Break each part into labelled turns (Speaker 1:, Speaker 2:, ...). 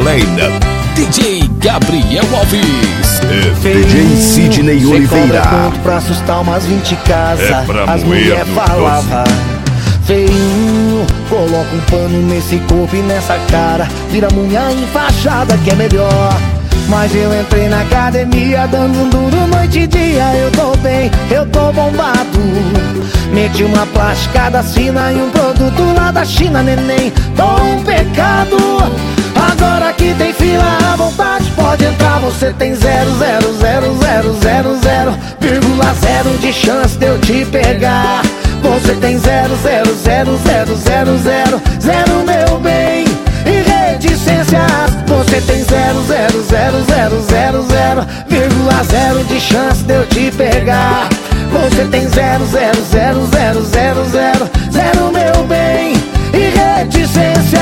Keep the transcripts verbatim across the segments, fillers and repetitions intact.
Speaker 1: Lane, D J Gabriel Alves,
Speaker 2: D J Sidney Oliveira.
Speaker 3: Pronto pra assustar umas vinte casas.
Speaker 1: É pra
Speaker 3: As
Speaker 1: moer
Speaker 3: mulher
Speaker 1: no
Speaker 3: falava: feinho, coloca um pano nesse corpo e nessa cara, vira mulher enfaixada que é melhor. Mas eu entrei na academia dando um duro noite e dia. Eu tô bem, eu tô bombado. Meti uma plasticada fina e um produto lá da China, neném, tô um pecado. Agora que tem fila à vontade, pode entrar. Você tem zero, zero, zero, zero, zero, zero, vírgula zero de chance de eu te pegar. Você tem zero, zero, zero, zero, zero, zero, zero, meu bem, e reticências. Você tem zero, zero, zero, zero, zero, zero, vírgula zero de chance de eu te pegar. Você tem zero, zero, zero, zero, zero, zero, zero, meu bem, e reticências.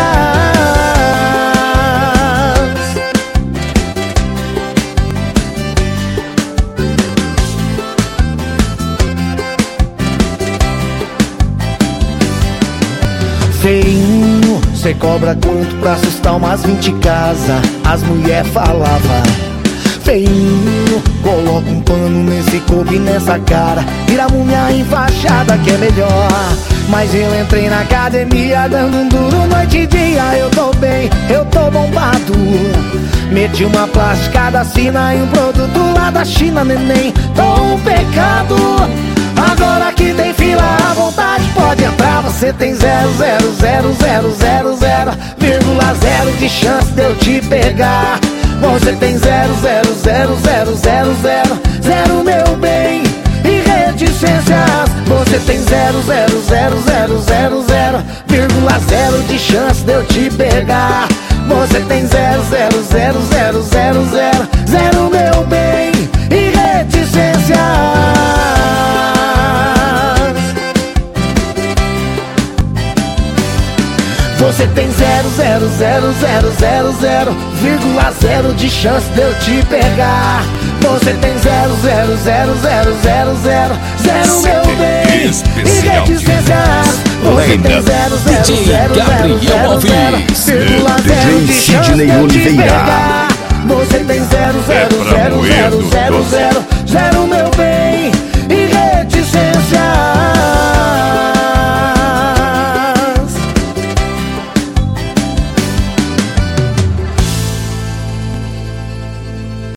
Speaker 3: Feinho, cê cobra quanto pra assustar umas vinte casas? As mulher falava: feinho, coloca um pano nesse corpo e nessa cara, vira mulher enfaixada que é melhor. Mas eu entrei na academia dando um duro noite e dia. Eu tô bem, eu tô bombado. Meti uma plasticada fina e um produto lá da China, neném, tô um pecado. Agora que tem fila à vontade, pode entrar. Você tem zero, zero, zero, zero, zero, zero, vírgula zero de chance de eu te pegar. Você tem zero, zero, zero, zero, zero, zero, zero, meu bem, e reticências. Você tem zero, zero, zero, zero, zero, zero, vírgula zero de chance de eu te pegar. Você tem zero, zero, zero, zero, zero, zero, zero, meu bem, e reticências. Você tem zero, zero, zero, zero, zero, zero, vírgula zero de chance de eu te pegar. Você tem zero, zero, zero, zero, zero, zero, zero, meu bem, e reticências. Você tem zero, zero, zero, zero, zero, zero, vírgula zero de chance de eu te pegar. Você tem zero, zero, zero, zero, zero, zero, zero, meu bem.